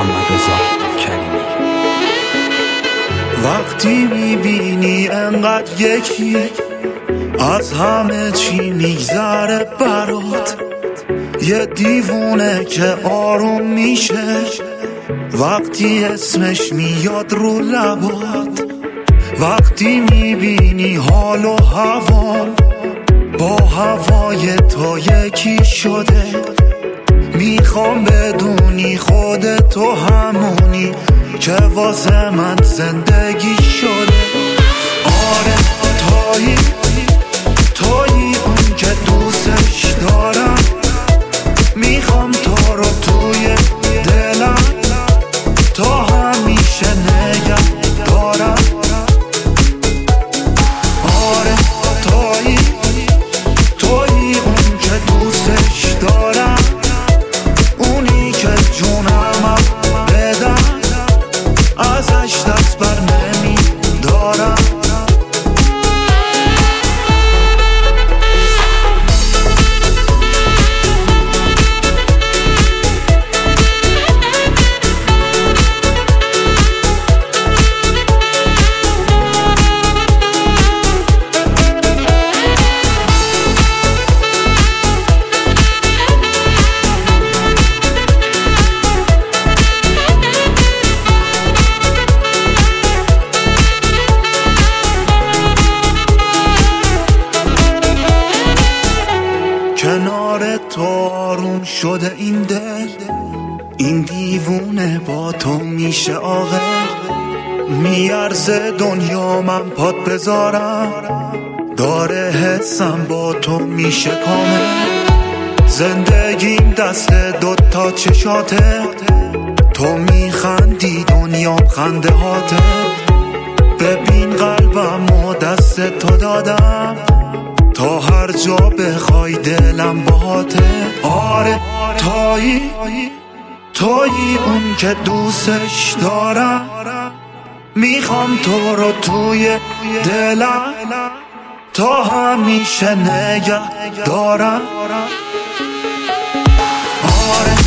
محمد رضا کریمی. وقتی میبینی انقدر یکی از همه چی میگذره برات، یه دیوونه که آروم میشه وقتی اسمش میاد رو لبات. وقتی میبینی حال و هوا با هوای تو یکی شده، میخوام بدونی خودتو همونی که واسه من زندگی شده. آره تویی اون که دوستش دارم، میخوام تو رو توی دلم تا همیشه نگه دارم. آره تویی اون که دوستش دارم، اونی که جونمم بدم ازش دست بر نمی دارم. کنار تو آروم شده این دل، این دیوونه با تو میشه عاقل. میارزه دنیا من پات بذارم، داره حسم با تو میشه کامل. زندگیم دست دوتا چشاته، تو میخندی دنیام خنده هاته. ببین قلبم و دست تو دادم تا هر جا بخوای دلم باهاته. آره تویی اون که دوستش دارم، میخوام تو رو توی دلم تا همیشه نگه دارم. آره